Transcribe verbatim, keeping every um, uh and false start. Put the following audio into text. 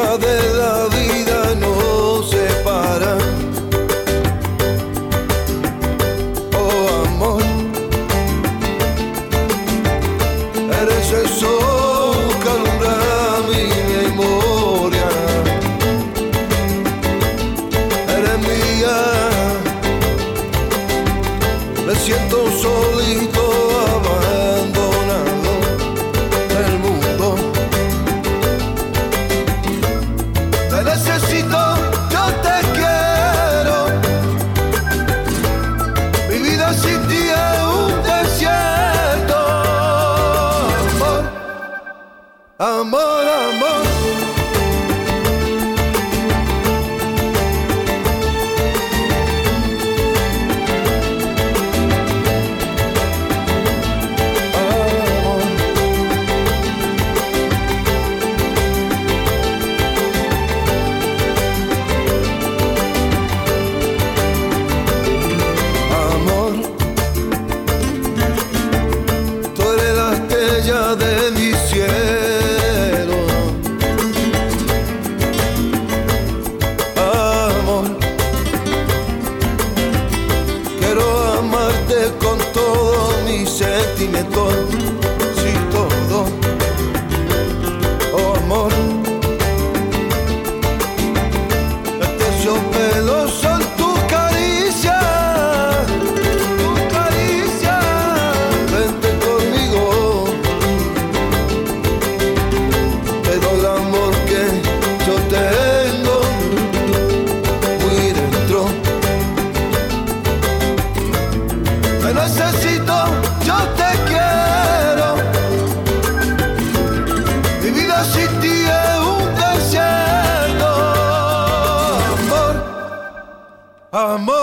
ruedas de la vida nos separan. Oh amor, eres el sol que alumbra mi memoria. Eres mía, me siento solito, abandonado del mundo. Te necesito, yo te quiero. Mi vida sin ti es un desierto. Amor, amor, amor. De mi cielo, amor, quiero amarte con todo mi sentimiento, sí todo, oh amor, estos pelos son tu caricia, tu caricia, vente conmigo. El amor que yo tengo muy dentro. Te necesito, yo te quiero. Mi vida sin ti es un desierto. Amor, amor.